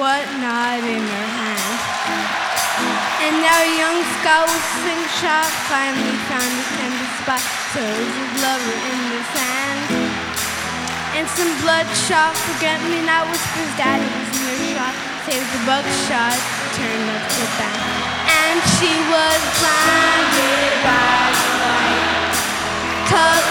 whatnot in her hand. And our young scout with swing shot finally found a tender spot, so it was his lover in the sand. And some bloodshot forget-me-not whispers that it was in her shot, saved the buckshot, turned up the back. And she was blinded by the light,